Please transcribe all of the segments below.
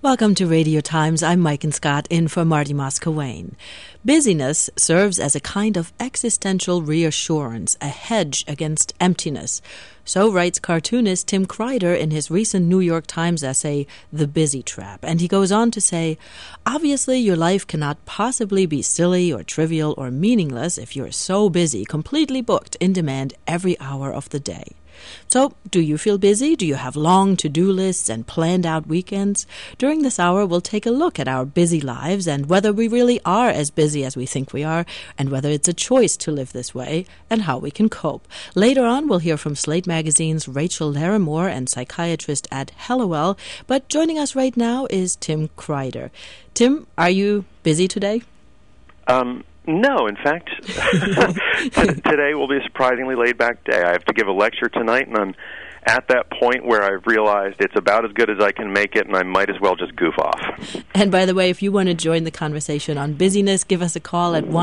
Welcome to Radio Times. I'm Mike and Scott in for Marty Moscowain. Busyness serves as a kind of existential reassurance, a hedge against emptiness. So writes cartoonist Tim Kreider in his recent New York Times essay, The Busy Trap. And he goes on to say, obviously your life cannot possibly be silly or trivial or meaningless if you're so busy, completely booked, in demand every hour of the day. So, do you feel busy? Do you have long to-do lists and planned-out weekends? During this hour, we'll take a look at our busy lives and whether we really are as busy as we think we are, and whether it's a choice to live this way, and how we can cope. Later on, we'll hear from Slate Magazine's Rachel Larimore and psychiatrist at Hallowell, but joining us right now is Tim Kreider. Tim, are you busy today? No, in fact, today will be a surprisingly laid-back day. I have to give a lecture tonight, and I'm at that point where I've realized it's about as good as I can make it, and I might as well just goof off. And by the way, if you want to join the conversation on busyness, give us a call at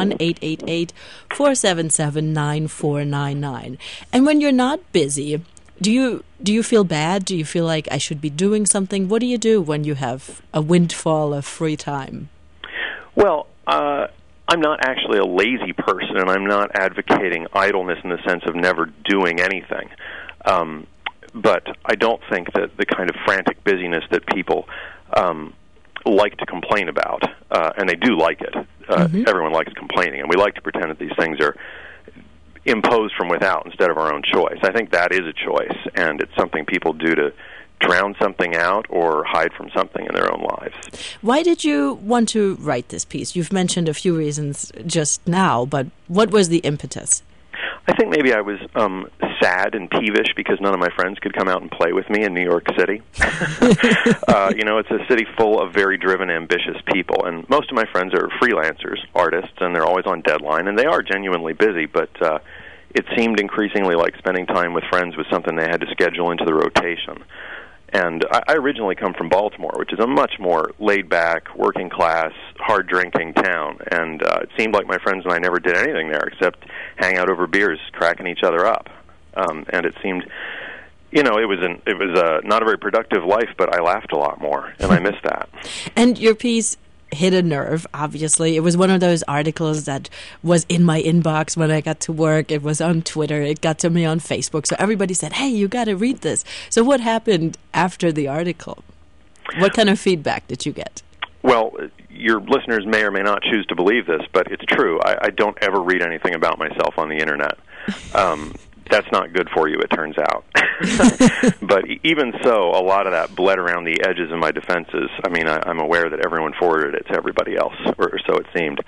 1-888-477-9499. And when you're not busy, do you feel bad? Do you feel like I should be doing something? What do you do when you have a windfall of free time? Well, I'm not actually a lazy person, and I'm not advocating idleness in the sense of never doing anything. But I don't think that the kind of frantic busyness that people like to complain about, and they do like it. Everyone likes complaining, and we like to pretend that these things are imposed from without instead of our own choice. I think that is a choice, and it's something people do to drown something out or hide from something in their own lives. Why did you want to write this piece? You've mentioned a few reasons just now, but what was the impetus? I think maybe I was sad and peevish because none of my friends could come out and play with me in New York City. It's a city full of very driven, ambitious people, and most of my friends are freelancers, artists, and they're always on deadline, and they are genuinely busy, but it seemed increasingly like spending time with friends was something they had to schedule into the rotation. And I originally come from Baltimore, which is a much more laid-back, working-class, hard-drinking town. And it seemed like my friends and I never did anything there except hang out over beers, cracking each other up. And it seemed, it was not a very productive life, but I laughed a lot more, and I missed that. And your piece hit a nerve, obviously. It was one of those articles that was in my inbox when I got to work. It was on Twitter. It got to me on Facebook. So everybody said, hey, you got to read this. So what happened after the article? What kind of feedback did you get? Well, your listeners may or may not choose to believe this, but it's true. I don't ever read anything about myself on the Internet. That's not good for you, it turns out. But even so, a lot of that bled around the edges of my defenses. I mean, I'm aware that everyone forwarded it to everybody else, or so it seemed.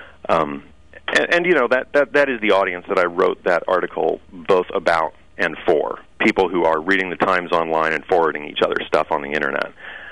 That is the audience that I wrote that article both about and for, people who are reading the Times online and forwarding each other stuff on the Internet.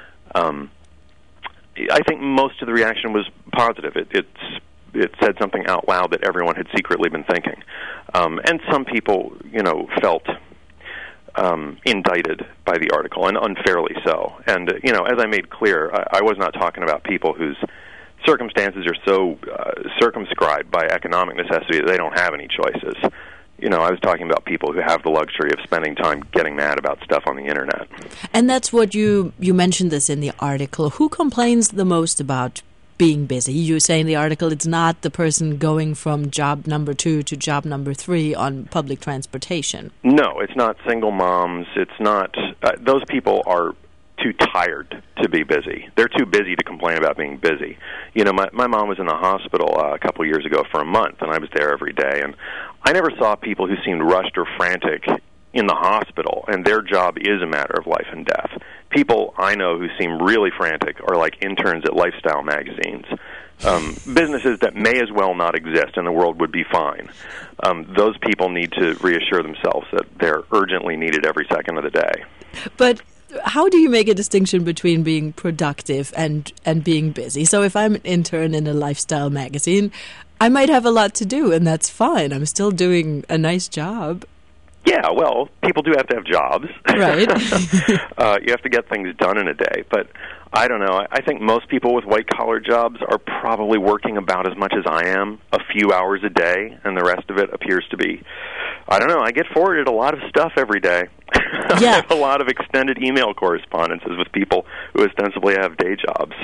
I think most of the reaction was positive. It said something out loud that everyone had secretly been thinking. And some people, felt indicted by the article, and unfairly so. And, as I made clear, I was not talking about people whose circumstances are so circumscribed by economic necessity that they don't have any choices. I was talking about people who have the luxury of spending time getting mad about stuff on the Internet. And that's what you mentioned this in the article. Who complains the most about being busy? You say in the article it's not the person going from job number 2 to job number 3 on public transportation. No, it's not single moms. It's not. Those people are too tired to be busy. They're too busy to complain about being busy. My mom was in the hospital a couple of years ago for a month, and I was there every day. And I never saw people who seemed rushed or frantic in the hospital, and their job is a matter of life and death. People I know who seem really frantic are like interns at lifestyle magazines. Businesses that may as well not exist and the world would be fine. Those people need to reassure themselves that they're urgently needed every second of the day. But how do you make a distinction between being productive and being busy? So if I'm an intern in a lifestyle magazine, I might have a lot to do, and that's fine. I'm still doing a nice job. Yeah, well, people do have to have jobs. Right. You have to get things done in a day. But I don't know. I think most people with white-collar jobs are probably working about as much as I am, a few hours a day, and the rest of it appears to be, I don't know, I get forwarded a lot of stuff every day. Yeah. I have a lot of extended email correspondences with people who ostensibly have day jobs.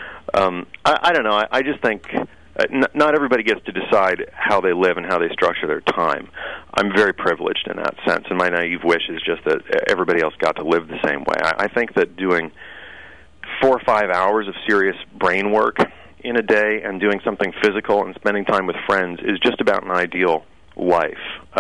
I don't know. I just think not everybody gets to decide how they live and how they structure their time. I'm very privileged in that sense, and my naive wish is just that everybody else got to live the same way. I think that doing 4 or 5 hours of serious brain work in a day and doing something physical and spending time with friends is just about an ideal life.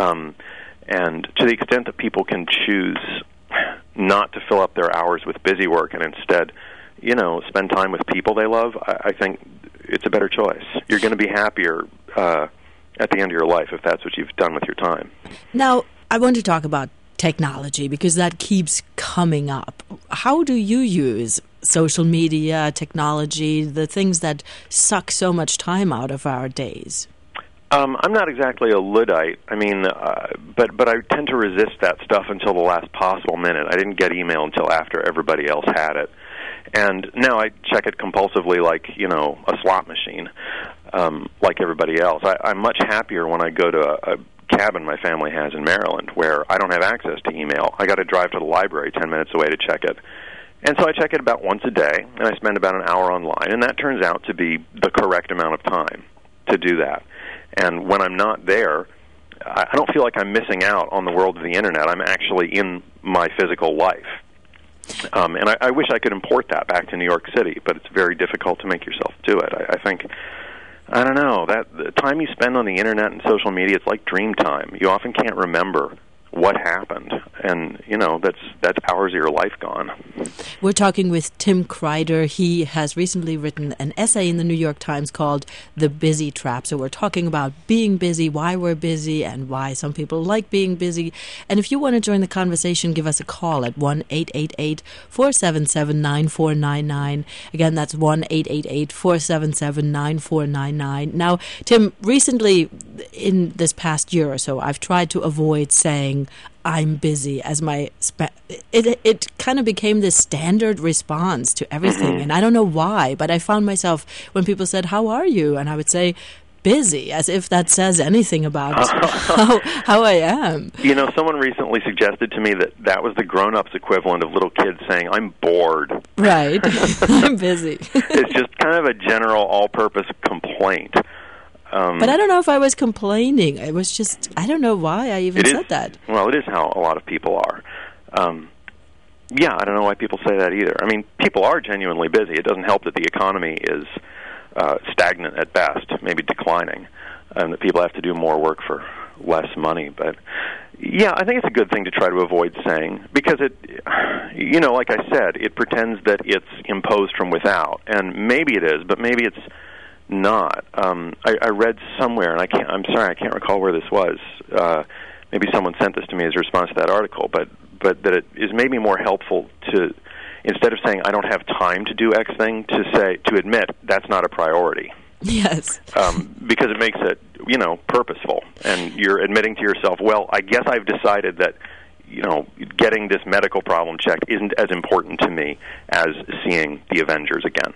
And to the extent that people can choose not to fill up their hours with busy work and instead, spend time with people they love, I think it's a better choice. You're going to be happier at the end of your life if that's what you've done with your time. Now, I want to talk about technology because that keeps coming up. How do you use social media, technology, the things that suck so much time out of our days? I'm not exactly a Luddite. I mean, but I tend to resist that stuff until the last possible minute. I didn't get email until after everybody else had it. And now I check it compulsively like, a slot machine, like everybody else. I'm much happier when I go to a cabin my family has in Maryland where I don't have access to email. I got to drive to the library 10 minutes away to check it. And so I check it about once a day, and I spend about an hour online, and that turns out to be the correct amount of time to do that. And when I'm not there, I don't feel like I'm missing out on the world of the Internet. I'm actually in my physical life. And I wish I could import that back to New York City, but it's very difficult to make yourself do it. I think, I don't know, that the time you spend on the Internet and social media, it's like dream time. You often can't remember what happened, and that's hours of your life gone. We're talking with Tim Kreider. He has recently written an essay in the New York Times called The Busy Trap. So we're talking about being busy, why we're busy, and why some people like being busy. And if you want to join the conversation, give us a call at 1-888-477-9499. Again, that's 1-888-477-9499. Now, Tim, recently in this past year or so, I've tried to avoid saying I'm busy as my it kind of became this standard response to everything, and I don't know why, but I found myself when people said how are you, and I would say busy, as if that says anything about how I am. Someone recently suggested to me that was the grown-ups equivalent of little kids saying I'm bored. Right. I'm busy. It's just kind of a general all-purpose complaint. But I don't know if I was complaining. It was just, I don't know why I even said that. Well, it is how a lot of people are. Yeah, I don't know why people say that either. I mean, people are genuinely busy. It doesn't help that the economy is stagnant at best, maybe declining, and that people have to do more work for less money. But, yeah, I think it's a good thing to try to avoid saying, because it, like I said, it pretends that it's imposed from without. And maybe it is, but maybe it's not. I read somewhere, and I'm sorry, I can't recall where this was. Maybe someone sent this to me as a response to that article, but that it is maybe more helpful to, instead of saying I don't have time to do X thing, to admit that's not a priority. Yes. Because it makes it, purposeful, and you're admitting to yourself, well, I guess I've decided that getting this medical problem checked isn't as important to me as seeing the Avengers again.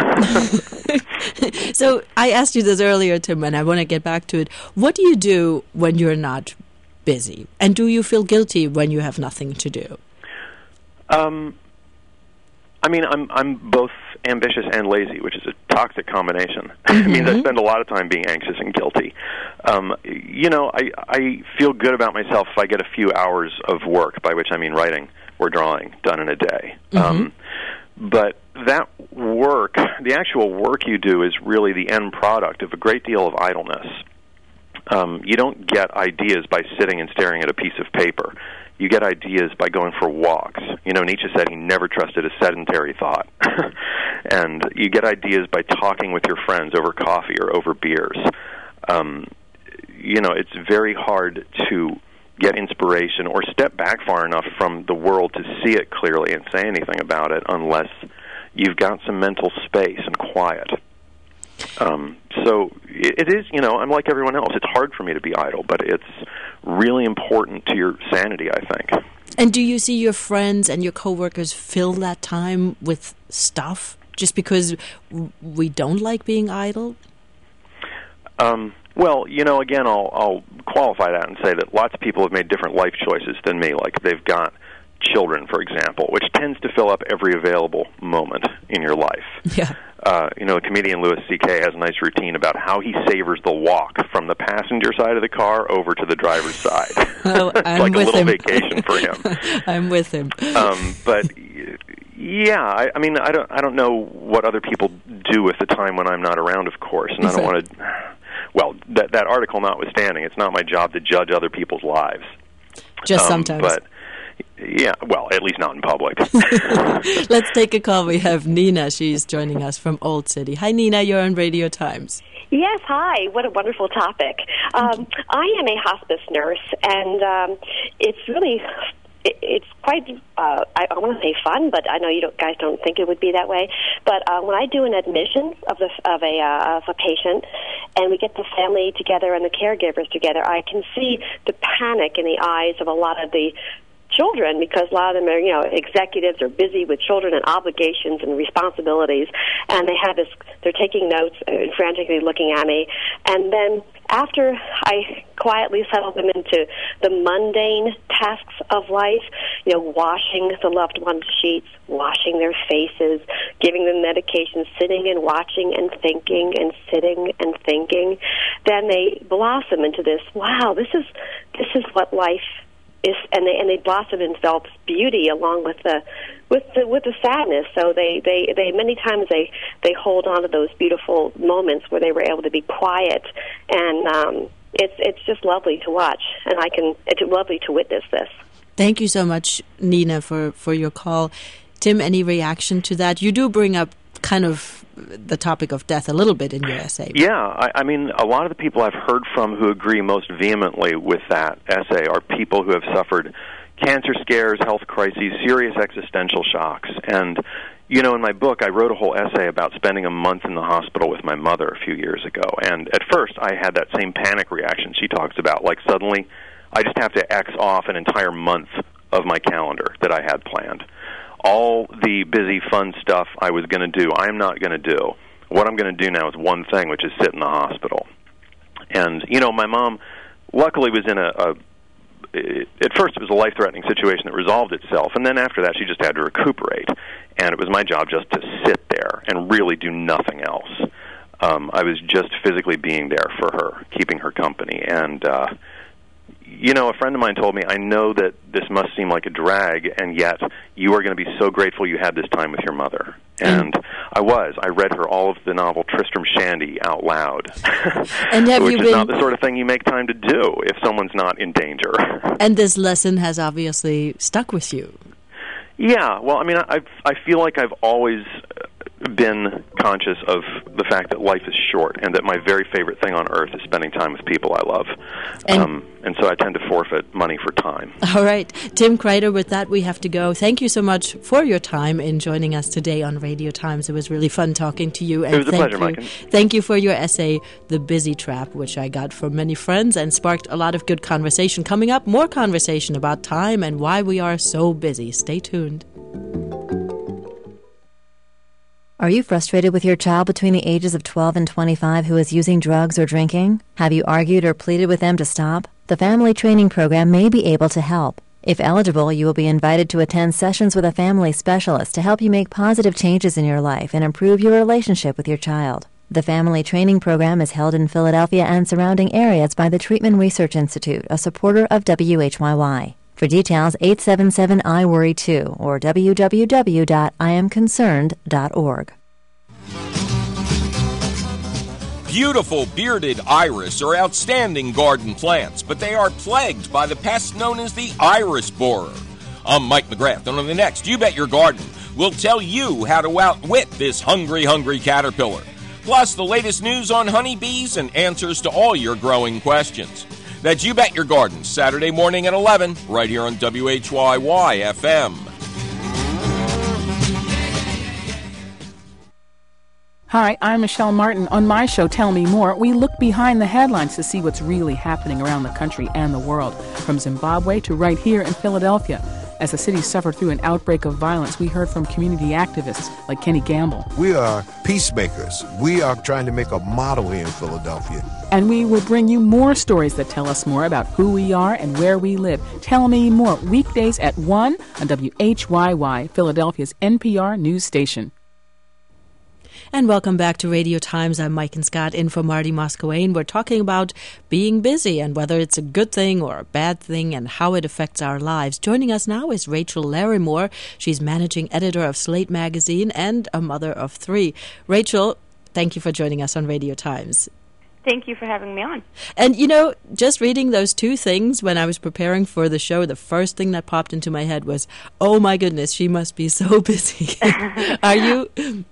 So I asked you this earlier, Tim, and I want to get back to it. What do you do when you're not busy? And do you feel guilty when you have nothing to do? I mean, I'm both ambitious and lazy, which is a toxic combination. It means I spend a lot of time being anxious and guilty. I feel good about myself if I get a few hours of work, by which I mean writing or drawing, done in a day. But that work, the actual work you do, is really the end product of a great deal of idleness. You don't get ideas by sitting and staring at a piece of paper. You get ideas by going for walks. Nietzsche said he never trusted a sedentary thought. And you get ideas by talking with your friends over coffee or over beers. It's very hard to get inspiration or step back far enough from the world to see it clearly and say anything about it unless you've got some mental space and quiet. So it is, I'm like everyone else. It's hard for me to be idle, but it's really important to your sanity, I think. And do you see your friends and your coworkers fill that time with stuff just because we don't like being idle? Well, again, I'll qualify that and say that lots of people have made different life choices than me. Like they've got children, for example, which tends to fill up every available moment in your life. Yeah. Comedian Louis C.K. has a nice routine about how he savors the walk from the passenger side of the car over to the driver's side. Oh, it's like a little vacation for him. I'm with him. But yeah, I don't know what other people do with the time when I'm not around, of course, and I don't want to. Well, that article notwithstanding, it's not my job to judge other people's lives. Just sometimes. But yeah, well, at least not in public. Let's take a call. We have Nina. She's joining us from Old City. Hi, Nina. You're on Radio Times. Yes, hi. What a wonderful topic. I am a hospice nurse, and it's really... It's quite, I want to say fun, but I know guys don't think it would be that way. But when I do an admission of a patient, and we get the family together and the caregivers together, I can see the panic in the eyes of a lot of the children, because a lot of them are, executives are busy with children and obligations and responsibilities, and they're taking notes and frantically looking at me. And then after I quietly settle them into the mundane tasks of life, washing the loved one's sheets, washing their faces, giving them medication, sitting and watching and thinking and sitting and thinking, then they blossom into this, wow, this is what life is, and they blossom and develop beauty along with the sadness. So they many times they hold on to those beautiful moments where they were able to be quiet, and it's just lovely to watch, and it's lovely to witness this. Thank you so much, Nina, for your call. Tim, any reaction to that? You do bring up kind of the topic of death a little bit in your essay. Yeah, I mean, a lot of the people I've heard from who agree most vehemently with that essay are people who have suffered cancer scares, health crises, serious existential shocks. And, in my book, I wrote a whole essay about spending a month in the hospital with my mother a few years ago. And at first, I had that same panic reaction she talks about, like suddenly I just have to X off an entire month of my calendar that I had planned. All the busy, fun stuff I was going to do, I am not going to do. What I'm going to do now is one thing, which is sit in the hospital. And, my mom luckily was in at first it was a life-threatening situation that resolved itself, and then after that she just had to recuperate. And it was my job just to sit there and really do nothing else. I was just physically being there for her, keeping her company. And, a friend of mine told me, I know that this must seem like a drag, and yet you are going to be so grateful you had this time with your mother. And I read her all of the novel Tristram Shandy out loud, and which is not the sort of thing you make time to do if someone's not in danger. And this lesson has obviously stuck with you. Yeah, well, I mean, I feel like I've always been conscious of the fact that life is short and that my very favorite thing on earth is spending time with people I love. And so I tend to forfeit money for time. All right. Tim Kreider, with that, we have to go. Thank you so much for your time in joining us today on Radio Times. It was really fun talking to you. And it was a pleasure, Mike. Thank you for your essay, The Busy Trap, which I got from many friends and sparked a lot of good conversation. Coming up, more conversation about time and why we are so busy. Stay tuned. Are you frustrated with your child between the ages of 12 and 25 who is using drugs or drinking? Have you argued or pleaded with them to stop? The Family Training Program may be able to help. If eligible, you will be invited to attend sessions with a family specialist to help you make positive changes in your life and improve your relationship with your child. The Family Training Program is held in Philadelphia and surrounding areas by the Treatment Research Institute, a supporter of WHYY. For details, 877-I-WORRY-2 or www.iamconcerned.org. Beautiful bearded iris are outstanding garden plants, but they are plagued by the pest known as the iris borer. I'm Mike McGrath, and on the next You Bet Your Garden, we'll tell you how to outwit this hungry caterpillar. Plus, the latest news on honeybees and answers to all your growing questions. That's You Bet Your Garden, Saturday morning at 11, right here on WHYY-FM. Hi, I'm Michelle Martin. On my show, Tell Me More, we look behind the headlines to see what's really happening around the country and the world, from Zimbabwe to right here in Philadelphia. As the city suffered through an outbreak of violence, we heard from community activists like Kenny Gamble. We are peacemakers. We are trying to make a model here in Philadelphia. And we will bring you more stories that tell us more about who we are and where we live. Tell Me More, weekdays at 1 on WHYY, Philadelphia's NPR news station. And welcome back to Radio Times. I'm Mike and Scott in for Marty Moscowain. We're talking about being busy and whether it's a good thing or a bad thing and how it affects our lives. Joining us now is Rachel Larimore. She's managing editor of Slate Magazine and a mother of 3. Rachel, thank you for joining us on Radio Times. Thank you for having me on. And, just reading those 2 things when I was preparing for the show, the first thing that popped into my head was, oh, my goodness, she must be so busy. Are you...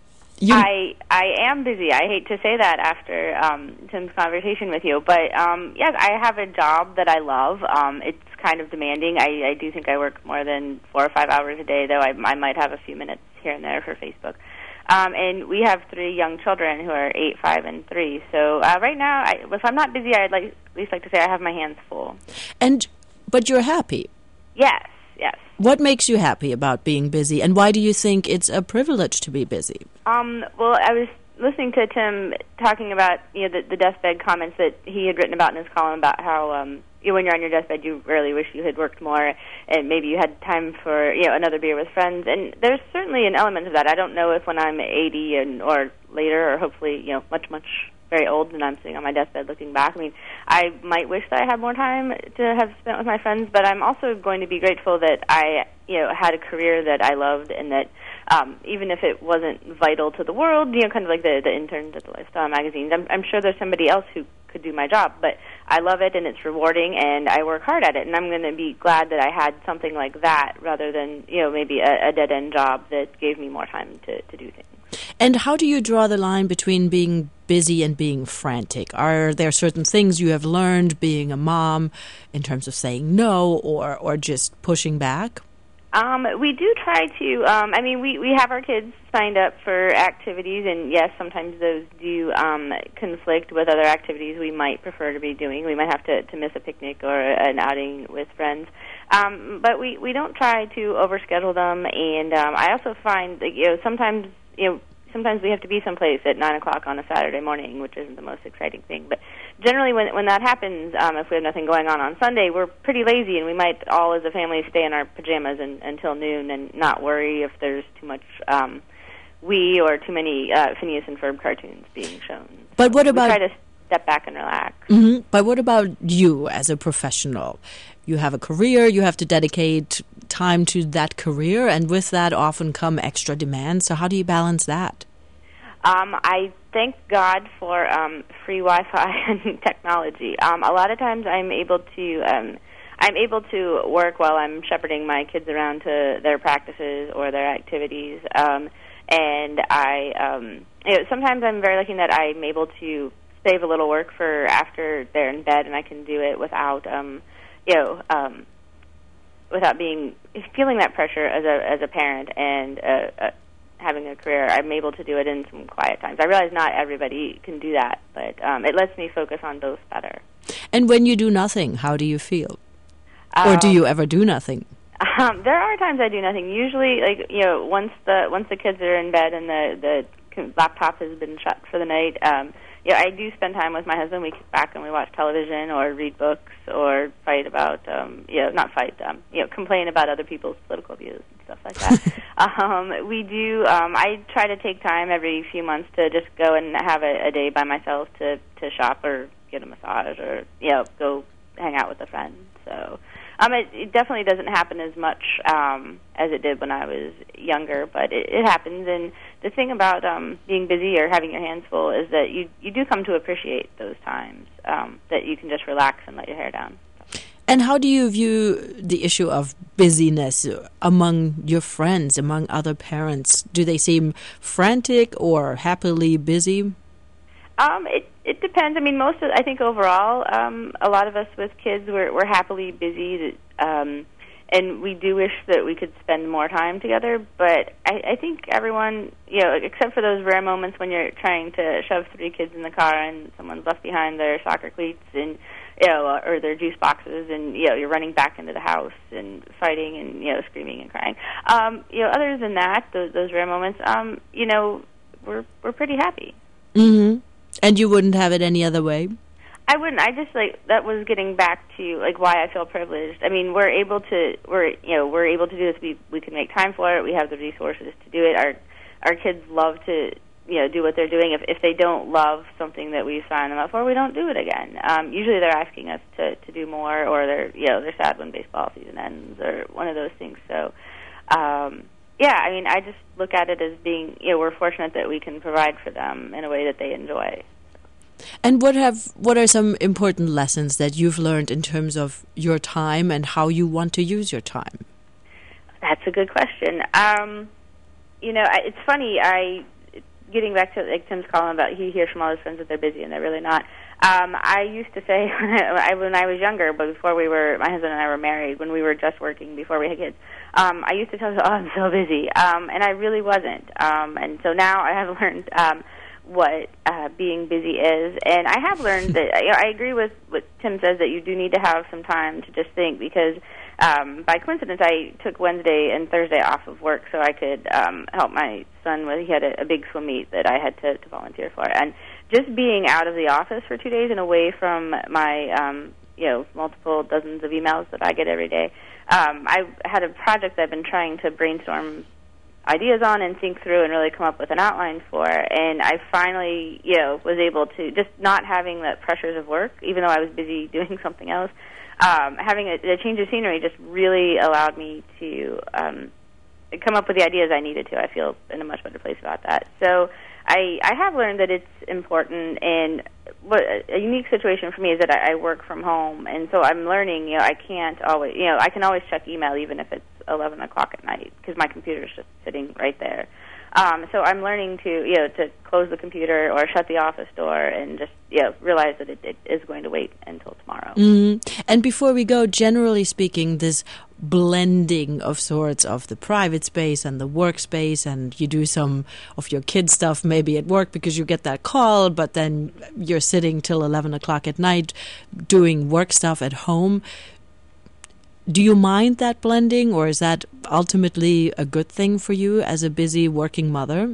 I am busy. I hate to say that after Tim's conversation with you, but yes, I have a job that I love. It's kind of demanding. I do think I work more than 4 or 5 hours a day, though I might have a few minutes here and there for Facebook. And we have 3 young children who are 8, 5, and 3. So right now, if I'm not busy, I'd at least like to say I have my hands full. But you're happy. Yes. What makes you happy about being busy, and why do you think it's a privilege to be busy? Well, I was listening to Tim talking about the deathbed comments that he had written about in his column about how when you're on your deathbed you really wish you had worked more and maybe you had time for another beer with friends. And there's certainly an element of that. I don't know if when I'm 80 or later, or hopefully much very old and I'm sitting on my deathbed looking back, I might wish that I had more time to have spent with my friends, but I'm also going to be grateful that I had a career that I loved, and that even if it wasn't vital to the world, kind of like the interns at the lifestyle magazines, I'm sure there's somebody else who could do my job, but I love it and it's rewarding and I work hard at it, and I'm going to be glad that I had something like that rather than maybe a dead-end job that gave me more time to do things. And how do you draw the line between being busy and being frantic? Are there certain things you have learned being a mom in terms of saying no or just pushing back? We do try to, we have our kids signed up for activities, and yes, sometimes those do conflict with other activities we might prefer to be doing. We might have to miss a picnic or an outing with friends. But we don't try to overschedule them, and I also find that, sometimes we have to be someplace at 9 o'clock on a Saturday morning, which isn't the most exciting thing. But generally when that happens, if we have nothing going on Sunday, we're pretty lazy, and we might all as a family stay in our pajamas until noon and not worry if there's too much or too many Phineas and Ferb cartoons being shown. But what about... We try to step back and relax. Mm-hmm. But what about you as a professional? You have a career, you have to dedicate time to that career, and with that often come extra demands. So how do you balance that? I thank God for free Wi-Fi and technology. A lot of times I'm able to work while I'm shepherding my kids around to their practices or their activities, and I sometimes I'm very lucky that I'm able to save a little work for after they're in bed, and I can do it without without feeling that pressure as a parent and having a career. I'm able to do it in some quiet times. I realize not everybody can do that, but it lets me focus on both better. And when you do nothing, how do you feel? Or do you ever do nothing? There are times I do nothing. Usually, once the kids are in bed and the laptop has been shut for the night, I do spend time with my husband. We kick back and we watch television or read books or fight about, complain about other people's political views and stuff like that. We do, I try to take time every few months to just go and have a day by myself to shop or get a massage or, go hang out with a friend. So it definitely doesn't happen as much as it did when I was younger, but it happens. And the thing about being busy or having your hands full is that you do come to appreciate those times that you can just relax and let your hair down. And how do you view the issue of busyness among your friends, among other parents? Do they seem frantic or happily busy? It depends. I mean, I think overall, a lot of us with kids, we're happily busy. and we do wish that we could spend more time together, but I think everyone, except for those rare moments when you're trying to shove 3 kids in the car and someone's left behind their soccer cleats and, or their juice boxes, and, you're running back into the house and fighting and, screaming and crying. Other than that, those rare moments, we're pretty happy. Mm-hmm. And you wouldn't have it any other way? I wouldn't. I just that was getting back to why I feel privileged. I mean, we're able to do this. We can make time for it. We have the resources to do it. Our kids love to do what they're doing. If they don't love something that we sign them up for, we don't do it again. Usually they're asking us to do more, or they're sad when baseball season ends, or one of those things. So I mean, I just look at it as being we're fortunate that we can provide for them in a way that they enjoy. And what are some important lessons that you've learned in terms of your time and how you want to use your time? That's a good question. It's funny. Getting back to Tim's column about he hears from all his friends that they're busy and they're really not. I used to say when I was younger, but before my husband and I were married, when we were just working before we had kids, I used to tell them, I'm so busy, and I really wasn't. And so now I have learned what being busy is, and I have learned that I agree with what Tim says, that you do need to have some time to just think, because by coincidence I took Wednesday and Thursday off of work so I could help my son with, he had a big swim meet that I had to volunteer for, and just being out of the office for 2 days and away from my multiple dozens of emails that I get every day. I had a project that I've been trying to brainstorm ideas on and think through and really come up with an outline for, and I finally, was able to, just not having the pressures of work, even though I was busy doing something else, having a change of scenery just really allowed me to come up with the ideas I needed to. I feel in a much better place about that. So I have learned that it's important, and what a unique situation for me is that I work from home, and so I'm learning, I can't always, I can always check email even if it's 11 o'clock at night, because my computer is just sitting right there. So I'm learning to close the computer or shut the office door and just realize that it is going to wait until tomorrow. Mm-hmm. And before we go, generally speaking, this blending of sorts of the private space and the workspace, and you do some of your kid stuff maybe at work because you get that call, but then you're sitting till 11 o'clock at night doing work stuff at home. Do you mind that blending, or is that ultimately a good thing for you as a busy working mother?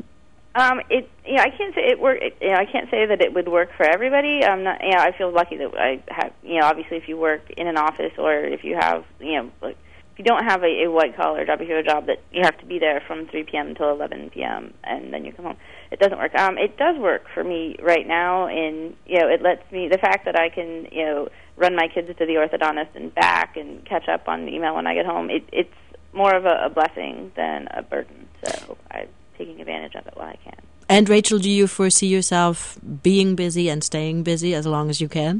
I can't say it work. I can't say that it would work for everybody. I feel lucky that I have. Obviously, if you work in an office, or if you have, if you don't have a white collar job, if you have a job that you have to be there from 3 p.m. until 11 p.m. and then you come home, it doesn't work. It does work for me right now, and it lets me, the fact that I can run my kids to the orthodontist and back and catch up on email when I get home. It's more of a blessing than a burden. So I'm taking advantage of it while I can. And Rachel, do you foresee yourself being busy and staying busy as long as you can?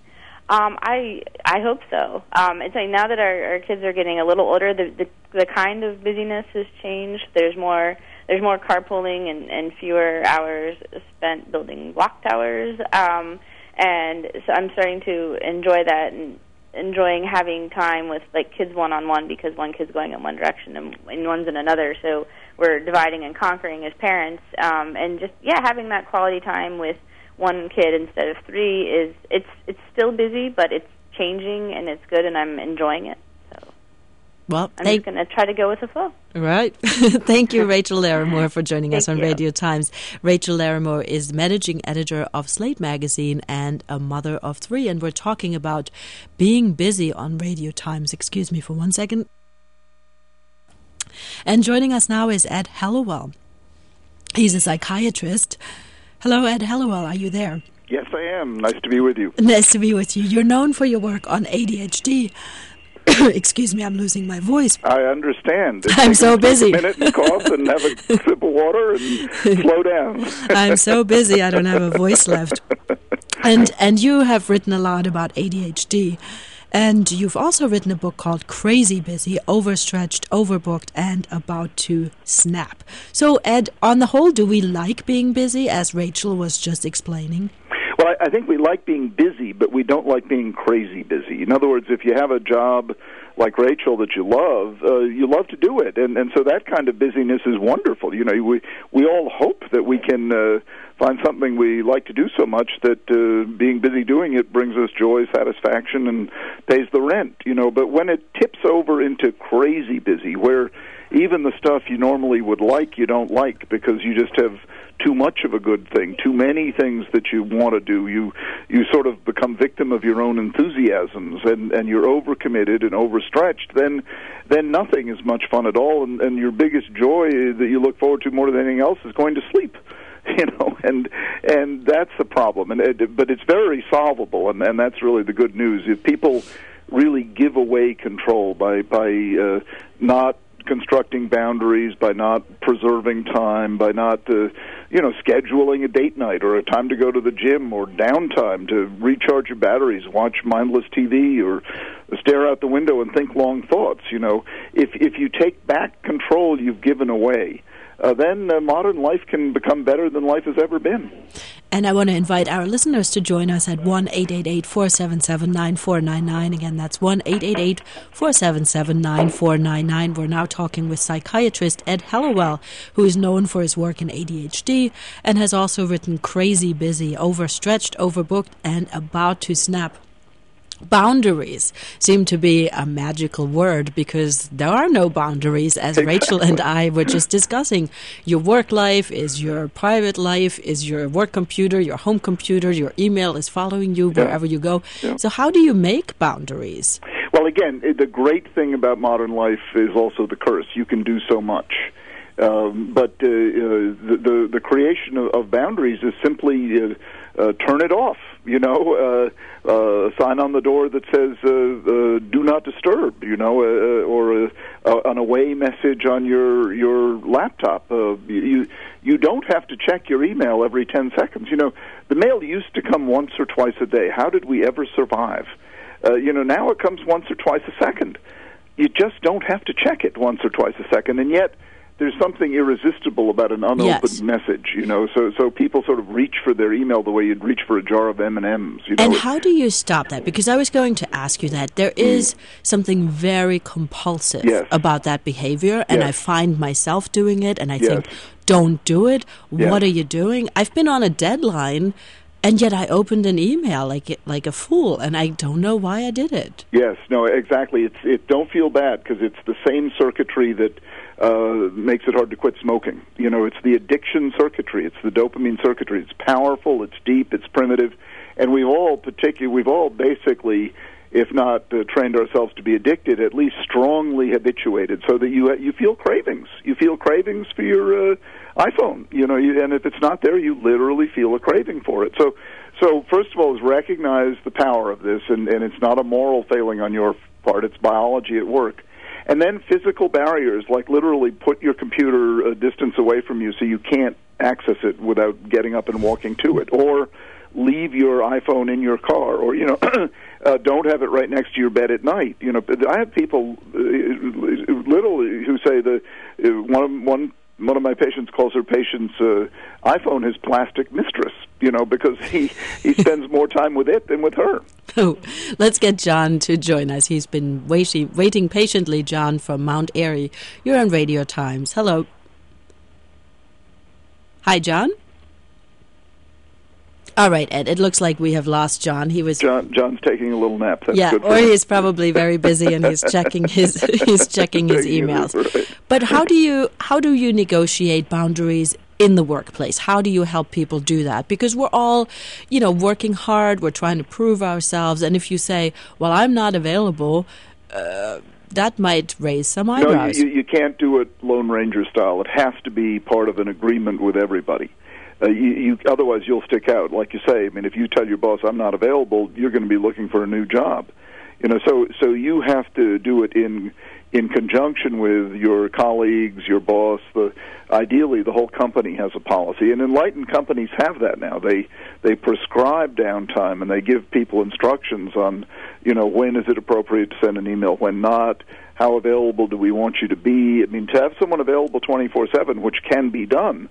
I hope so. It's like now that our kids are getting a little older, the kind of busyness has changed. There's more carpooling and fewer hours spent building block towers. And so I'm starting to enjoy that and enjoying having time with kids one-on-one, because one kid's going in one direction and one's in another. So we're dividing and conquering as parents, and just having that quality time with one kid instead of 3 it's still busy, but it's changing and it's good, and I'm enjoying it. So I'm just going to try to go with the flow. Right. Thank you, Rachel Larimore, for joining us on Radio Times. Rachel Larimore is managing editor of Slate Magazine and a mother of 3, and we're talking about being busy on Radio Times. Excuse me for 1 second. And joining us now is Ed Hallowell. He's a psychiatrist. Hello, Ed Hallowell. Are you there? Yes, I am. Nice to be with you. Nice to be with you. You're known for your work on ADHD. Excuse me, I'm losing my voice. I understand. I'm so busy. Take a minute and cough and have a sip of water and slow down. I'm so busy, I don't have a voice left. And you have written a lot about ADHD. And you've also written a book called Crazy Busy, Overstretched, Overbooked, and About to Snap. So, Ed, on the whole, do we like being busy, as Rachel was just explaining? Well, I think we like being busy, but we don't like being crazy busy. In other words, if you have a job like Rachel that you love to do it, and so that kind of busyness is wonderful. You know, we all hope that we can find something we like to do so much that being busy doing it brings us joy, satisfaction, and pays the rent. You know, but when it tips over into crazy busy, where even the stuff you normally would like, you don't like because you just have too much of a good thing, too many things that you want to do. You sort of become victim of your own enthusiasms, and you're overcommitted and overstretched. Then nothing is much fun at all, and your biggest joy that you look forward to more than anything else is going to sleep. You know, and that's the problem. But it's very solvable, and that's really the good news. If people really give away control by not constructing boundaries, by not preserving time, by not scheduling a date night or a time to go to the gym or downtime to recharge your batteries, watch mindless TV or stare out the window and think long thoughts. You know, if you take back control you've given away, then modern life can become better than life has ever been. And I want to invite our listeners to join us at 1-888-477-9499. Again, that's 1-888-477-9499. We're now talking with psychiatrist Ed Hallowell, who is known for his work in ADHD and has also written Crazy Busy, Overstretched, Overbooked, and About to Snap. Boundaries seem to be a magical word because there are no boundaries, as Rachel and I were just discussing. Your work life is your private life, is your work computer, your home computer, your email is following you wherever you go. Yeah. So how do you make boundaries? Well, again, the great thing about modern life is also the curse. You can do so much. But the creation of boundaries is simply turn it off. You know, a sign on the door that says "Do not disturb." You know, or an away message on your laptop. You don't have to check your email every 10 seconds. You know, the mail used to come once or twice a day. How did we ever survive? Now it comes once or twice a second. You just don't have to check it once or twice a second, and yet there's something irresistible about an unopened message, you know. So people sort of reach for their email the way you'd reach for a jar of M&Ms. You know? And how do you stop that? Because I was going to ask you that. There is something very compulsive about that behavior, and I find myself doing it, and I think, don't do it. What are you doing? I've been on a deadline, and yet I opened an email like a fool, and I don't know why I did it. Yes, no, exactly. Don't feel bad, because it's the same circuitry that makes it hard to quit smoking. You know, it's the addiction circuitry. It's the dopamine circuitry. It's powerful. It's deep. It's primitive. And we've all basically, if not trained ourselves to be addicted, at least strongly habituated, so that you feel cravings. You feel cravings for your iPhone. You know, and if it's not there, you literally feel a craving for it. So first of all, is recognize the power of this, and it's not a moral failing on your part. It's biology at work. And then physical barriers, like literally put your computer a distance away from you so you can't access it without getting up and walking to it, or leave your iPhone in your car, or, you know, don't have it right next to your bed at night. You know, I have people literally who say one of my patients calls her patient's iPhone his plastic mistress, you know, because he spends more time with it than with her. Oh, let's get John to join us. He's been waiting patiently, John from Mount Airy. You're on Radio Times. Hello. Hi, John. All right, Ed, it looks like we have lost John. John's taking a little nap. That's good or he's probably very busy and he's checking his emails. Right. But how do you negotiate boundaries in the workplace? How do you help people do that? Because we're all, you know, working hard, we're trying to prove ourselves, and if you say, well, I'm not available, that might raise some eyebrows. No, you can't do it Lone Ranger style. It has to be part of an agreement with everybody. Otherwise, you'll stick out. Like you say, I mean, if you tell your boss, I'm not available, you're going to be looking for a new job. You know, so you have to do it in conjunction with your colleagues, your boss. Ideally, the whole company has a policy, and enlightened companies have that now. They prescribe downtime, and they give people instructions on, you know, when is it appropriate to send an email, when not, how available do we want you to be. I mean, to have someone available 24/7, which can be done,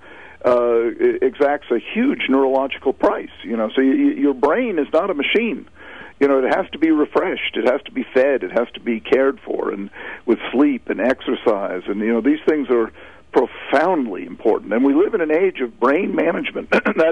exacts a huge neurological price. You know, so your brain is not a machine. You know, it has to be refreshed. It has to be fed. It has to be cared for, and with sleep and exercise. And, you know, these things are profoundly important. And we live in an age of brain management.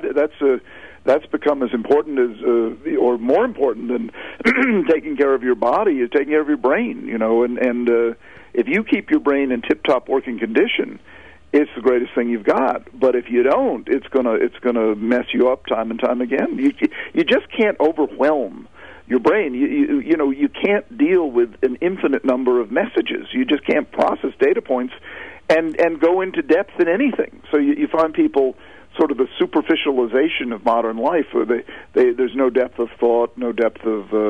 That's become as important as, or more important than taking care of your body is taking care of your brain, you know. And if you keep your brain in tip-top working condition, it's the greatest thing you've got. But if you don't, it's gonna mess you up time and time again. You just can't overwhelm your brain. You know, you can't deal with an infinite number of messages. You just can't process data points and go into depth in anything. So you find people sort of the superficialization of modern life. There's no depth of thought, no depth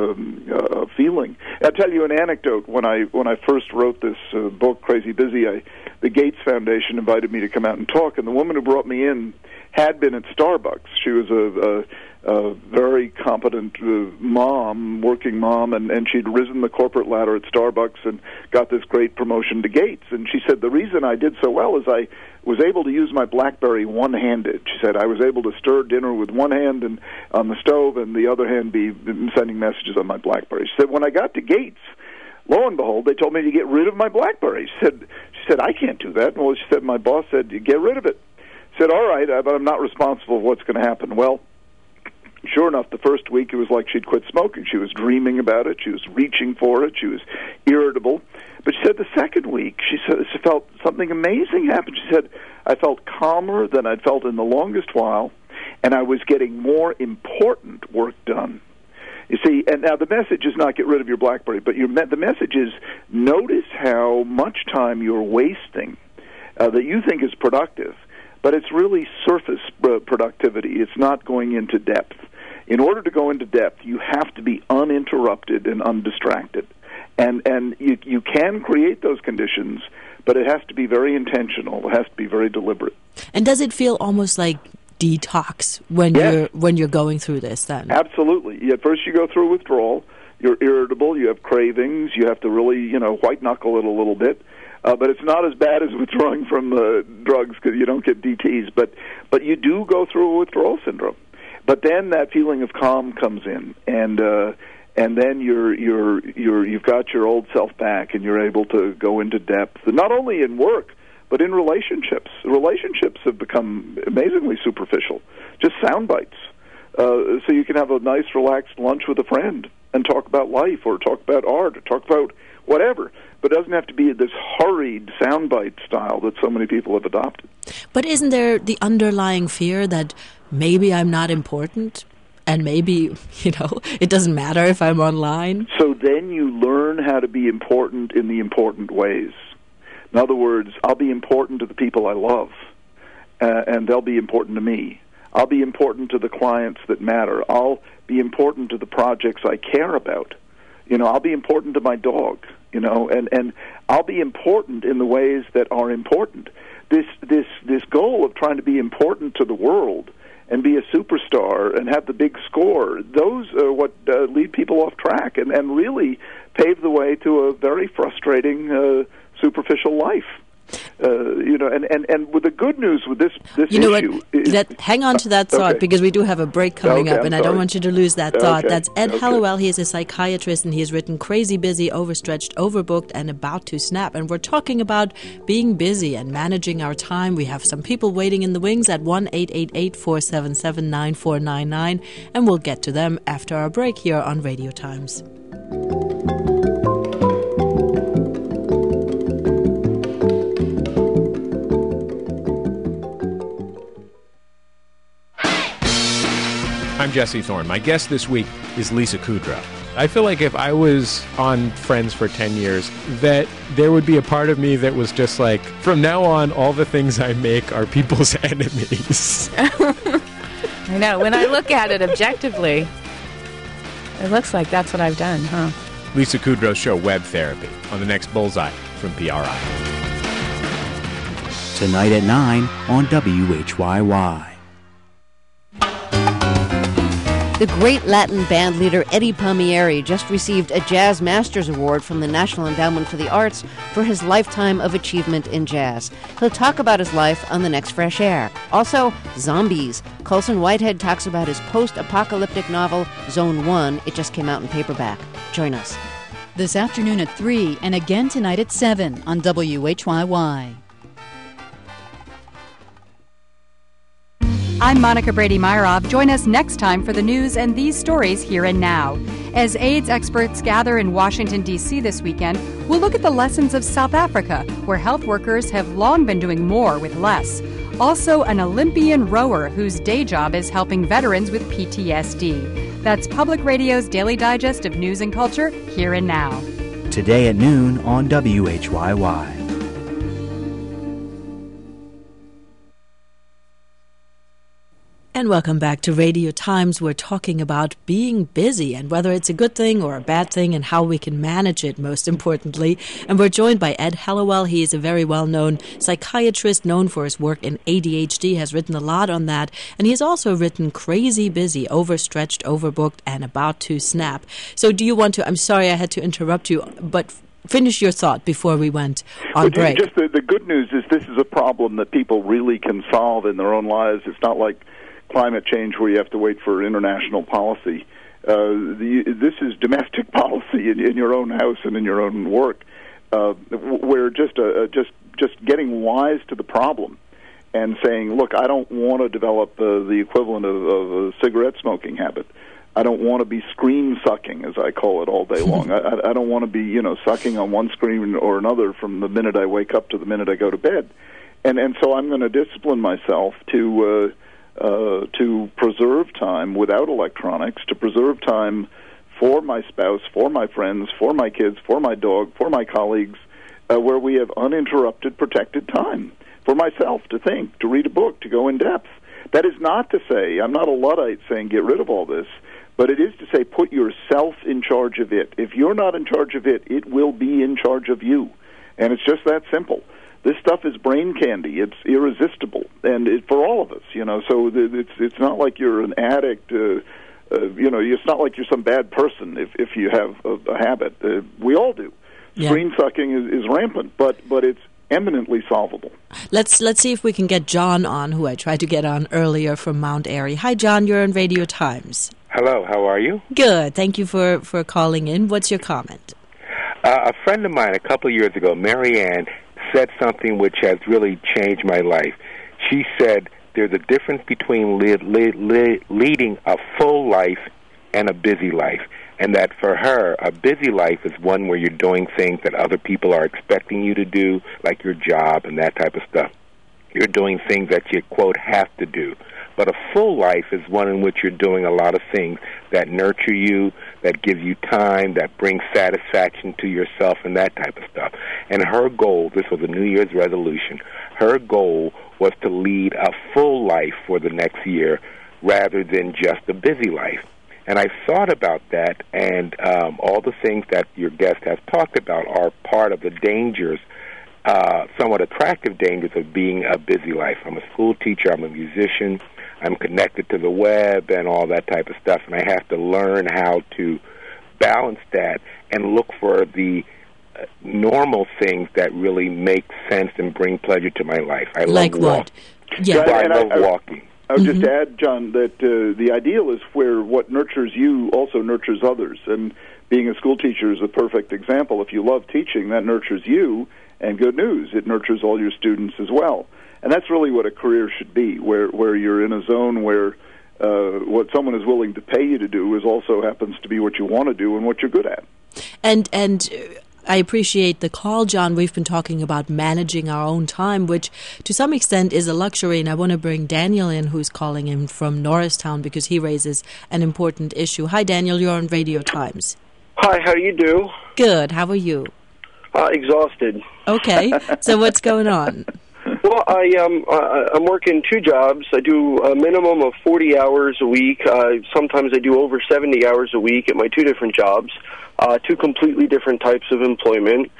of feeling. I'll tell you an anecdote. When I first wrote this book, Crazy Busy, the Gates Foundation invited me to come out and talk, and the woman who brought me in had been at Starbucks. She was a very competent working mom, and she'd risen the corporate ladder at Starbucks and got this great promotion to Gates. And she said, the reason I did so well is I was able to use my BlackBerry one-handed. She said, I was able to stir dinner with one hand and on the stove and the other hand be sending messages on my BlackBerry. She said, when I got to Gates, lo and behold, they told me to get rid of my BlackBerry. She said, I can't do that. Well, she said, my boss said, get rid of it. She said, all right, but I'm not responsible for what's going to happen. Well, sure enough, the first week it was like she'd quit smoking. She was dreaming about it. She was reaching for it. She was irritable. But she said the second week, she felt something amazing happen. She said, I felt calmer than I'd felt in the longest while, and I was getting more important work done. You see, and now the message is not get rid of your BlackBerry, but the message is notice how much time you're wasting that you think is productive, but it's really surface productivity. It's not going into depth. In order to go into depth, you have to be uninterrupted and undistracted. And you can create those conditions, but it has to be very intentional. It has to be very deliberate. And does it feel almost like detox when you're going through this then? Absolutely. At first you go through withdrawal. You're irritable. You have cravings. You have to really, white knuckle it a little bit. But it's not as bad as withdrawing from drugs because you don't get DTs. But you do go through a withdrawal syndrome. But then that feeling of calm comes in, and then you've got your old self back, and you're able to go into depth, not only in work but in relationships. Relationships have become amazingly superficial, just sound bites. So you can have a nice, relaxed lunch with a friend and talk about life, or talk about art, or talk about whatever. But it doesn't have to be this hurried soundbite style that so many people have adopted. But isn't there the underlying fear that maybe I'm not important, and maybe, it doesn't matter if I'm online? So then you learn how to be important in the important ways. In other words, I'll be important to the people I love, and they'll be important to me. I'll be important to the clients that matter. I'll be important to the projects I care about. I'll be important to my dog, and I'll be important in the ways that are important. This goal of trying to be important to the world and be a superstar and have the big score, those are what lead people off track and really pave the way to a very frustrating, superficial life. And with the good news with this issue... hang on to that thought, because we do have a break coming up, and I don't want you to lose that thought. That's Ed Hallowell. He is a psychiatrist, and he has written Crazy Busy, Overstretched, Overbooked, and About to Snap. And we're talking about being busy and managing our time. We have some people waiting in the wings at 1-888-477-9499, and we'll get to them after our break here on Radio Times. I'm Jesse Thorne. My guest this week is Lisa Kudrow. I feel like if I was on Friends for 10 years, that there would be a part of me that was just like, from now on, all the things I make are people's enemies. I know. When I look at it objectively, it looks like that's what I've done, huh? Lisa Kudrow's show, Web Therapy, on the next Bullseye from PRI. Tonight at 9 on WHYY. The great Latin band leader Eddie Palmieri just received a Jazz Masters Award from the National Endowment for the Arts for his lifetime of achievement in jazz. He'll talk about his life on the next Fresh Air. Also, zombies. Colson Whitehead talks about his post-apocalyptic novel, Zone 1. It just came out in paperback. Join us. This afternoon at 3 and again tonight at 7 on WHYY. I'm Monica Brady-Meyerov. Join us next time for the news and these stories here and now. As AIDS experts gather in Washington, D.C. this weekend, we'll look at the lessons of South Africa, where health workers have long been doing more with less. Also, an Olympian rower whose day job is helping veterans with PTSD. That's Public Radio's Daily Digest of News and Culture, here and now. Today at noon on WHYY. And welcome back to Radio Times. We're talking about being busy and whether it's a good thing or a bad thing and how we can manage it, most importantly. And we're joined by Ed Hallowell. He is a very well-known psychiatrist known for his work in ADHD, has written a lot on that. And he's also written Crazy Busy, Overstretched, Overbooked, and About to Snap. So do you want to, I'm sorry I had to interrupt you, but finish your thought before we went on break. Just the good news is this is a problem that people really can solve in their own lives. It's not like climate change where you have to wait for international policy. This is domestic policy in your own house and in your own work, where just getting wise to the problem and saying, look, I don't want to develop the equivalent of a cigarette smoking habit. I don't want to be screen sucking, as I call it, all day long. I don't want to be, sucking on one screen or another from the minute I wake up to the minute I go to bed. And so I'm going to discipline myself to preserve time without electronics, to preserve time for my spouse, for my friends, for my kids, for my dog, for my colleagues, where we have uninterrupted, protected time for myself to think, to read a book, to go in depth. That is not to say, I'm not a Luddite saying get rid of all this, but it is to say put yourself in charge of it. If you're not in charge of it, it will be in charge of you. And it's just that simple. This stuff is brain candy. It's irresistible, and for all of us, So it's not like you're an addict. It's not like you're some bad person if you have a habit. We all do. Yeah. Screen sucking is rampant, but it's eminently solvable. Let's see if we can get John on, who I tried to get on earlier from Mount Airy. Hi, John. You're on Radio Times. Hello. How are you? Good. Thank you for calling in. What's your comment? A friend of mine a couple of years ago, Mary Ann, said something which has really changed my life. She said there's a difference between leading a full life and a busy life, and that for her, a busy life is one where you're doing things that other people are expecting you to do, like your job and that type of stuff. You're doing things that you, quote, have to do. But a full life is one in which you're doing a lot of things that nurture you, that give you time, that brings satisfaction to yourself and that type of stuff. And her goal, this was a New Year's resolution, her goal was to lead a full life for the next year rather than just a busy life. And I thought about that, and all the things that your guest has talked about are part of the dangers, somewhat attractive dangers of being a busy life. I'm a school teacher, I'm a musician, I'm connected to the web and all that type of stuff, and I have to learn how to balance that and look for the normal things that really make sense and bring pleasure to my life. I like love what? Yeah. I love walking. I would just add, John, that the ideal is where what nurtures you also nurtures others. And being a school teacher is a perfect example. If you love teaching, that nurtures you, and good news, it nurtures all your students as well. And that's really what a career should be, where you're in a zone where what someone is willing to pay you to do is also happens to be what you want to do and what you're good at. And I appreciate the call, John. We've been talking about managing our own time, which to some extent is a luxury, and I want to bring Daniel in, who's calling in from Norristown, because he raises an important issue. Hi, Daniel. You're on Radio Times. Hi, how do you do? Good. How are you? Exhausted. Okay. So what's going on? Well, I'm working two jobs. I do a minimum of 40 hours a week. Sometimes I do over 70 hours a week at my two different jobs, two completely different types of employment.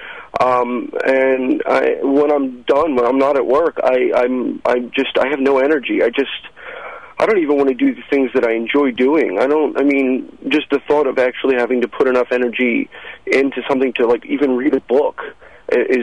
And when I'm done, when I'm not at work, I have no energy. I don't even want to do the things that I enjoy doing. Just the thought of actually having to put enough energy into something to, like, even read a book is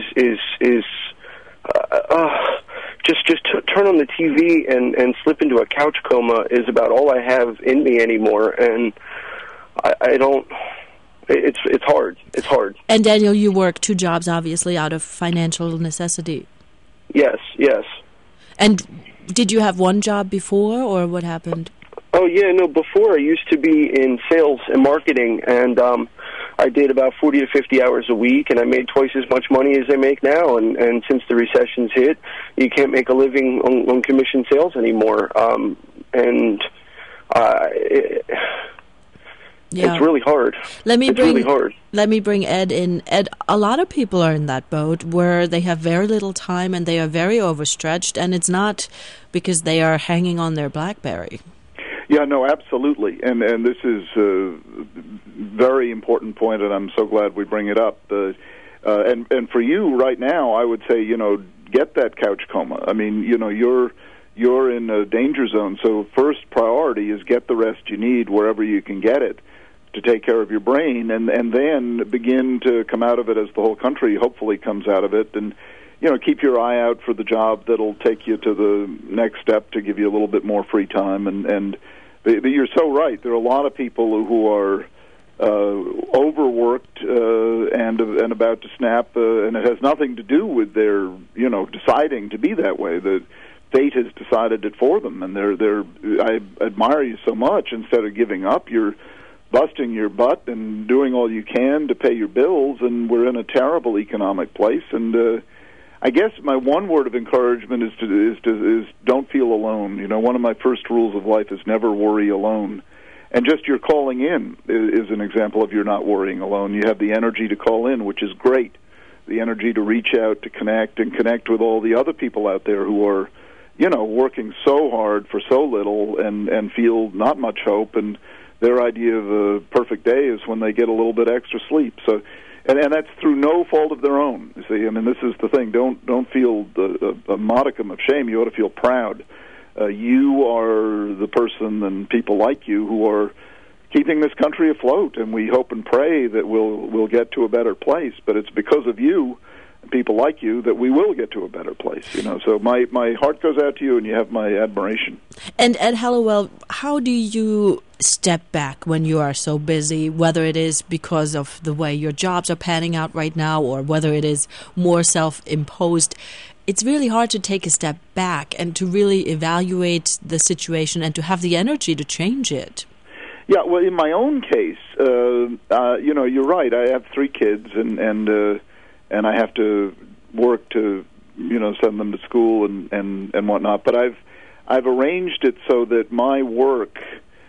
just turn on the TV and slip into a couch coma is about all I have in me anymore, and I don't. It's hard. It's hard. And Daniel, you work 2 jobs, obviously, out of financial necessity. Yes. And did you have one job before, or what happened? Oh, yeah, no, before I used to be in sales and marketing, and I did about 40 to 50 hours a week, and I made twice as much money as I make now, and since the recession's hit, you can't make a living on commission sales anymore, it's really hard. Really hard. Let me bring Ed in. Ed, a lot of people are in that boat where they have very little time and they are very overstretched, and it's not because they are hanging on their BlackBerry. Yeah, no, absolutely. And this is a very important point, and I'm so glad we bring it up. And for you right now, I would say, get that couch coma. I mean, you're in a danger zone, so first priority is get the rest you need wherever you can get it to take care of your brain, and then begin to come out of it as the whole country hopefully comes out of it, and keep your eye out for the job that'll take you to the next step to give you a little bit more free time. But you're so right. There are a lot of people who are overworked and about to snap, and it has nothing to do with their deciding to be that way. The fate has decided it for them, and I admire you so much. Instead of giving up, you're busting your butt and doing all you can to pay your bills, and we're in a terrible economic place. And I guess my one word of encouragement is don't feel alone. One of my first rules of life is never worry alone. And just your calling in is an example of you're not worrying alone. You have the energy to call in, which is great. The energy to reach out, to connect, and connect with all the other people out there who are, working so hard for so little and feel not much hope. And their idea of a perfect day is when they get a little bit extra sleep. So, and that's through no fault of their own. You see, this is the thing. Don't feel a modicum of shame. You ought to feel proud. You are the person and people like you who are keeping this country afloat, and we hope and pray that we'll get to a better place. But it's because of you and people like you that we will get to a better place. So my heart goes out to you, and you have my admiration. And Ed Hallowell, how do you step back when you are so busy, whether it is because of the way your jobs are panning out right now or whether it is more self-imposed? It's really hard to take a step back and to really evaluate the situation and to have the energy to change it. Yeah, well, in my own case, you're right. I have 3 kids, and I have to work to, send them to school and whatnot. But I've arranged it so that my work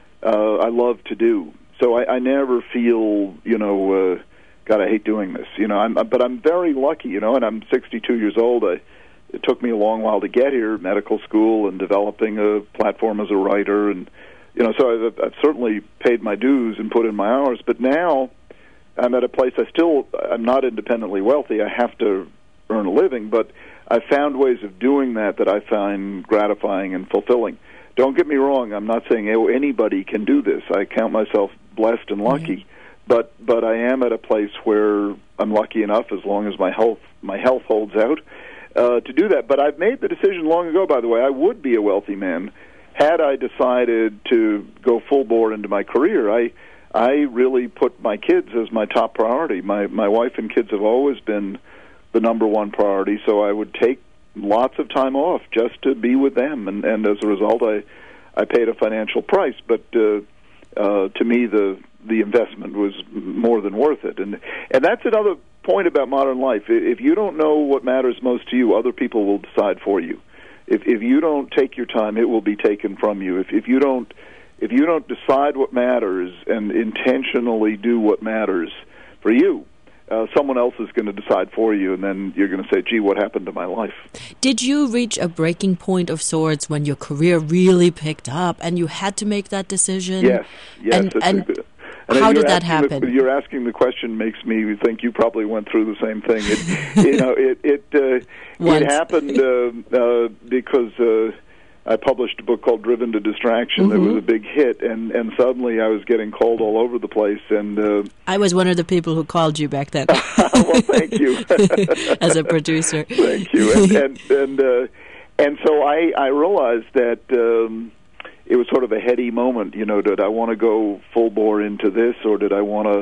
I love to do. So I never feel, God, I hate doing this. But I'm very lucky, and I'm 62 years old. It took me a long while to get here, medical school, and developing a platform as a writer, and so I've certainly paid my dues and put in my hours. But now I'm at a place I'm not independently wealthy. I have to earn a living, but I've found ways of doing that I find gratifying and fulfilling. Don't get me wrong. I'm not saying anybody can do this. I count myself blessed and lucky, but I am at a place where I'm lucky enough, as long as my health holds out, to do that. But I've made the decision long ago, by the way, I would be a wealthy man had I decided to go full bore into my career. I really put my kids as my top priority. My wife and kids have always been the number one priority, so I would take lots of time off just to be with them, and as a result, I paid a financial price. But to me, the investment was more than worth it, and that's another point about modern life. If you don't know what matters most to you, other people will decide for you. If you don't take your time, it will be taken from you. If you don't decide what matters and intentionally do what matters for you, someone else is going to decide for you, and then you're going to say, gee, what happened to my life? Did you reach a breaking point of sorts when your career really picked up and you had to make that decision? Yes. And how did that happen? You're asking the question makes me think you probably went through the same thing. It happened because I published a book called Driven to Distraction that was a big hit, and suddenly I was getting called all over the place. And I was one of the people who called you back then. Well, thank you. As a producer. Thank you. And so I realized that it was sort of a heady moment. You know, did I want to go full bore into this, or did I want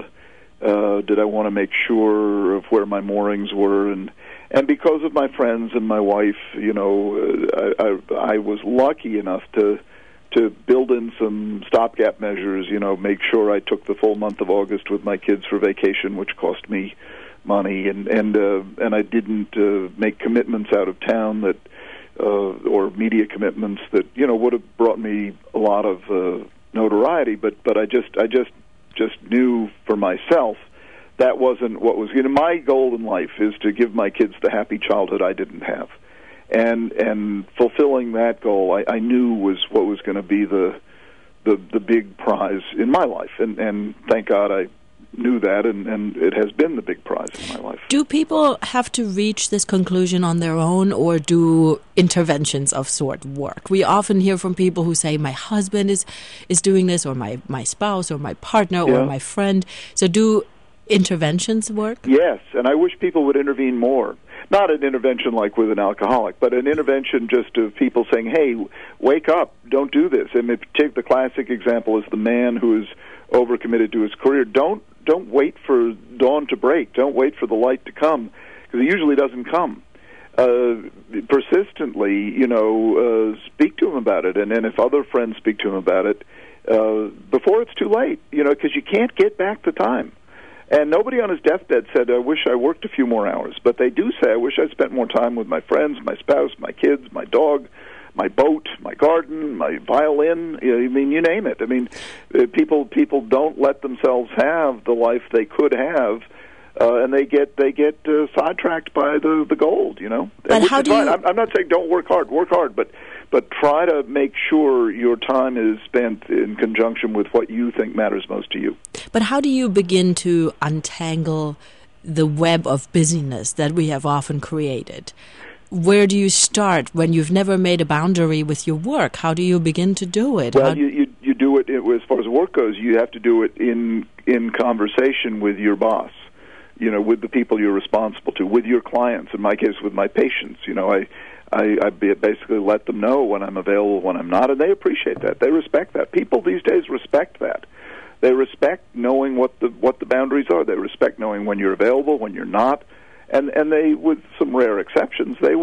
to make sure of where my moorings were? And because of my friends and my wife, you know, I was lucky enough to build in some stopgap measures, you know, make sure I took the full month of August with my kids for vacation, which cost me money, and I didn't make commitments out of town that or media commitments that, you know, would have brought me a lot of notoriety, but I just knew for myself that wasn't what was, you know, my goal in life is to give my kids the happy childhood I didn't have, and fulfilling that goal I knew was what was going to be the big prize in my life, and thank God I knew that, and it has been the big prize in my life. Do people have to reach this conclusion on their own, or do interventions of sort work? We often hear from people who say, my husband is doing this, or my spouse, or my partner, or my friend. So do interventions work? Yes, and I wish people would intervene more. Not an intervention like with an alcoholic, but an intervention just of people saying, hey, wake up, don't do this. And the classic example is the man who is overcommitted to his career. Don't wait for dawn to break. Don't wait for the light to come, because it usually doesn't come. Persistently, you know, speak to him about it, and if other friends speak to him about it, before it's too late, you know, because you can't get back the time. And nobody on his deathbed said, I wish I worked a few more hours. But they do say, I wish I spent more time with my friends, my spouse, my kids, my dog, my boat, my garden, my violin. I mean, you name it. I mean, people don't let themselves have the life they could have, and they get sidetracked by the gold, you know. But how do you... I'm not saying don't work hard, but try to make sure your time is spent in conjunction with what you think matters most to you. But how do you begin to untangle the web of busyness that we have often created? Where do you start when you've never made a boundary with your work? How do you begin to do it? Well, you do it, as far as work goes, you have to do it in conversation with your boss, you know, with the people you're responsible to, with your clients, in my case, with my patients. You know, I basically let them know when I'm available, when I'm not, and they appreciate that. They respect that. People these days respect that. They respect knowing what the boundaries are. They respect knowing when you're available, when you're not, and they, with some rare exceptions, they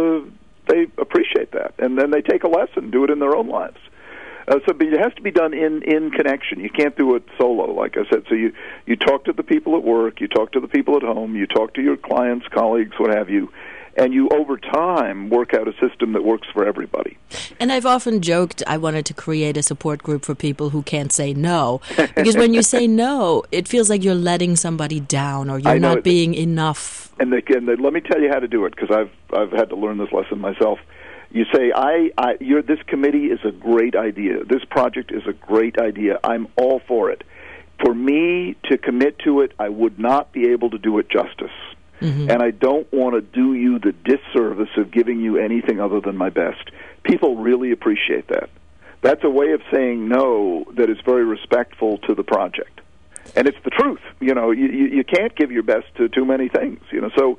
appreciate that, and then they take a lesson, do it in their own lives. But it has to be done in connection. You can't do it solo, like I said. So you talk to the people at work, you talk to the people at home, you talk to your clients, colleagues, what have you, and you, over time, work out a system that works for everybody. And I've often joked I wanted to create a support group for people who can't say no. Because when you say no, it feels like you're letting somebody down, or you're not being enough. And let me tell you how to do it, because I've had to learn this lesson myself. You say, this committee is a great idea. This project is a great idea. I'm all for it. For me to commit to it, I would not be able to do it justice. Mm-hmm. And I don't want to do you the disservice of giving you anything other than my best. People really appreciate that. That's a way of saying no that is very respectful to the project. And it's the truth. You know, you can't give your best to too many things. You know, so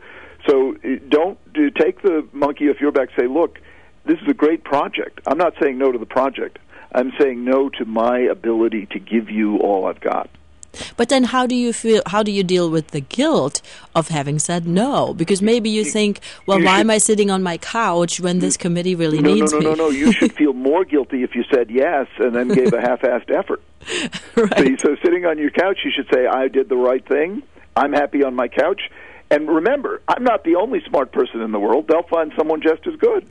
don't take the monkey off your back. Say, look, this is a great project. I'm not saying no to the project. I'm saying no to my ability to give you all I've got. But then how do you feel? How do you deal with the guilt of having said no? Because maybe you think, well, why am I sitting on my couch when this committee really needs me? No. You should feel more guilty if you said yes and then gave a half-assed effort. Right. So sitting on your couch, you should say, I did the right thing. I'm happy on my couch. And remember, I'm not the only smart person in the world. They'll find someone just as good.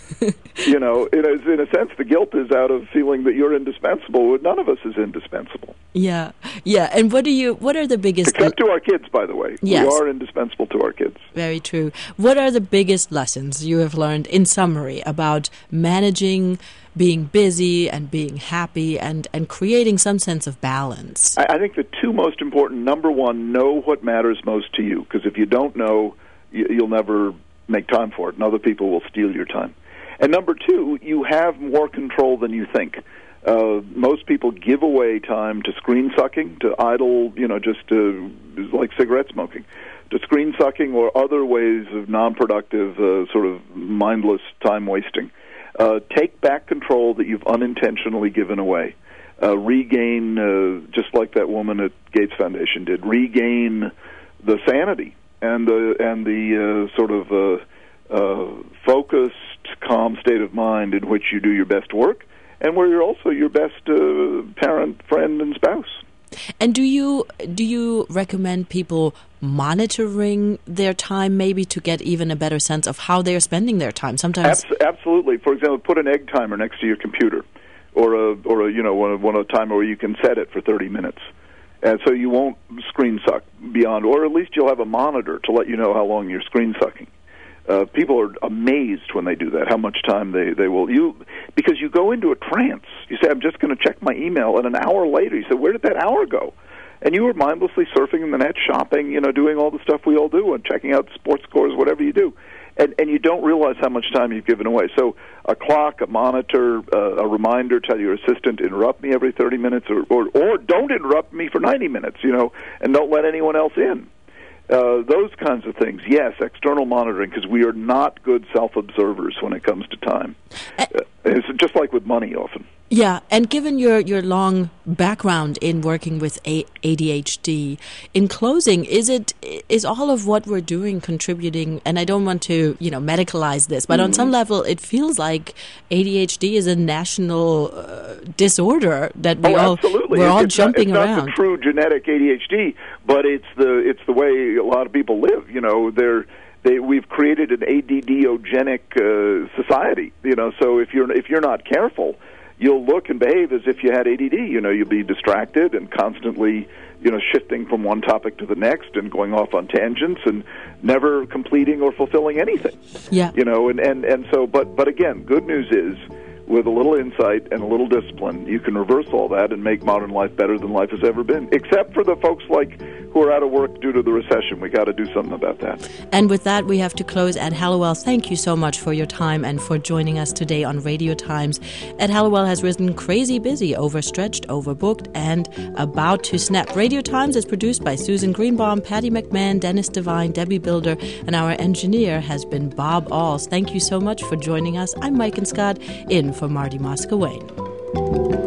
You know, in a sense, the guilt is out of feeling that you're indispensable. None of us is indispensable. Yeah. And what are the biggest... Except to our kids, by the way. Yes. We are indispensable to our kids. Very true. What are the biggest lessons you have learned, in summary, about managing, being busy and being happy and creating some sense of balance? I think the two most important, number one, know what matters most to you. Because if you don't know, you'll never make time for it, and other people will steal your time. And number two, you have more control than you think. Most people give away time to screen sucking, to idle, just like cigarette smoking, to screen sucking or other ways of non-productive, sort of mindless time wasting. Take back control that you've unintentionally given away. Regain, just like that woman at Gates Foundation did, regain the sanity and the sort of focused, calm state of mind in which you do your best work, and where you're also your best parent, friend, and spouse. And do you recommend people monitoring their time, maybe to get even a better sense of how they're spending their time? Sometimes, absolutely. For example, put an egg timer next to your computer, or a timer where you can set it for 30 minutes, and so you won't screen suck beyond, or at least you'll have a monitor to let you know how long you're screen sucking. People are amazed when they do that, how much time they will. Because you go into a trance. You say, I'm just going to check my email, and an hour later you say, where did that hour go? And you were mindlessly surfing in the net, shopping, doing all the stuff we all do, and checking out sports scores, whatever you do. And you don't realize how much time you've given away. So a clock, a monitor, a reminder, tell your assistant, interrupt me every 30 minutes, or don't interrupt me for 90 minutes, and don't let anyone else in. Those kinds of things, yes, external monitoring, because we are not good self-observers when it comes to time. It's just like with money often. Yeah, and given your long background in working with ADHD, in closing, is all of what we're doing contributing? And I don't want to medicalize this, but on some level, it feels like ADHD is a national disorder that we're all jumping around. It's not the true genetic ADHD, but it's the way a lot of people live. We've created an ADD-ogenic society. So if you're not careful, you'll look and behave as if you had ADD. You'll be distracted and constantly, shifting from one topic to the next and going off on tangents and never completing or fulfilling anything. Yeah. And so, but again, good news is, with a little insight and a little discipline, you can reverse all that and make modern life better than life has ever been. Except for the folks who are out of work due to the recession. We got to do something about that. And with that, we have to close. Ed Hallowell, thank you so much for your time and for joining us today on Radio Times. Ed Hallowell has written Crazy Busy, Overstretched, Overbooked, and About to Snap. Radio Times is produced by Susan Greenbaum, Patty McMahon, Dennis Devine, Debbie Builder, and our engineer has been Bob Alls. Thank you so much for joining us. I'm Mike and Scott, in for Marty Moscowain.